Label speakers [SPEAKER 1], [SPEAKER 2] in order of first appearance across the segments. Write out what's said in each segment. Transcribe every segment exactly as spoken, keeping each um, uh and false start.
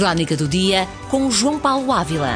[SPEAKER 1] Crónica do Dia com João Paulo Ávila.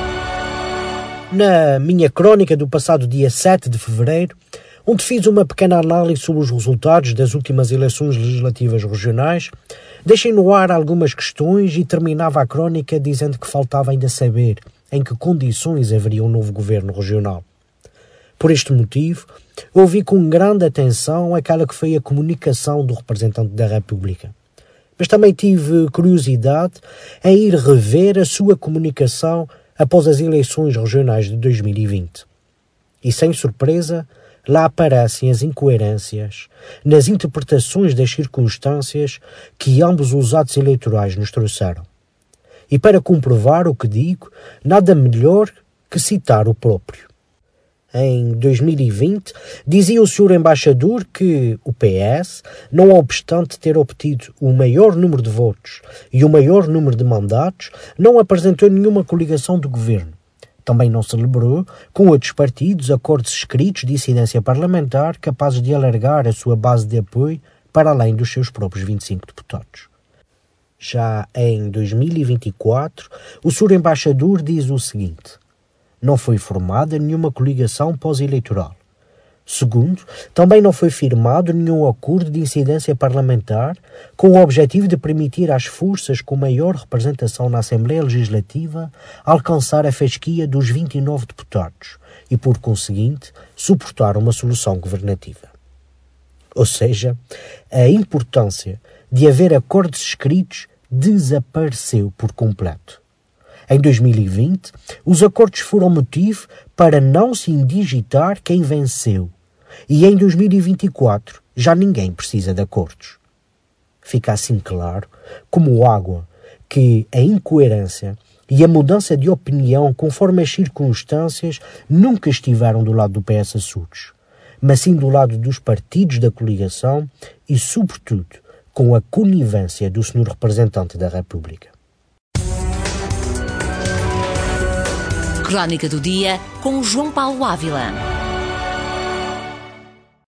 [SPEAKER 2] Na minha crónica do passado dia sete de fevereiro, onde fiz uma pequena análise sobre os resultados das últimas eleições legislativas regionais, deixei no ar algumas questões e terminava a crónica dizendo que faltava ainda saber em que condições haveria um novo governo regional. Por este motivo, ouvi com grande atenção aquela que foi a comunicação do representante da República. Mas também tive curiosidade em ir rever a sua comunicação após as eleições regionais de dois mil e vinte. E sem surpresa, lá aparecem as incoerências nas interpretações das circunstâncias que ambos os atos eleitorais nos trouxeram. E para comprovar o que digo, nada melhor que citar o próprio. Em dois mil e vinte, dizia o senhor embaixador que o P S, não obstante ter obtido o maior número de votos e o maior número de mandatos, não apresentou nenhuma coligação de governo. Também não celebrou, com outros partidos, acordos escritos de incidência parlamentar capazes de alargar a sua base de apoio para além dos seus próprios vinte e cinco deputados. Já em dois mil e vinte e quatro, o senhor embaixador diz o seguinte: não foi formada nenhuma coligação pós-eleitoral. Segundo, também não foi firmado nenhum acordo de incidência parlamentar com o objetivo de permitir às forças com maior representação na Assembleia Legislativa alcançar a fasquia dos vinte e nove deputados e, por conseguinte, suportar uma solução governativa. Ou seja, a importância de haver acordos escritos desapareceu por completo. Em dois mil e vinte, os acordos foram motivo para não se indigitar quem venceu. E em dois mil e vinte e quatro já ninguém precisa de acordos. Fica assim claro, como água, que a incoerência e a mudança de opinião conforme as circunstâncias nunca estiveram do lado do P S Açores, mas sim do lado dos partidos da coligação e, sobretudo, com a conivência do senhor representante da República.
[SPEAKER 1] Crónica do Dia com João Paulo Ávila.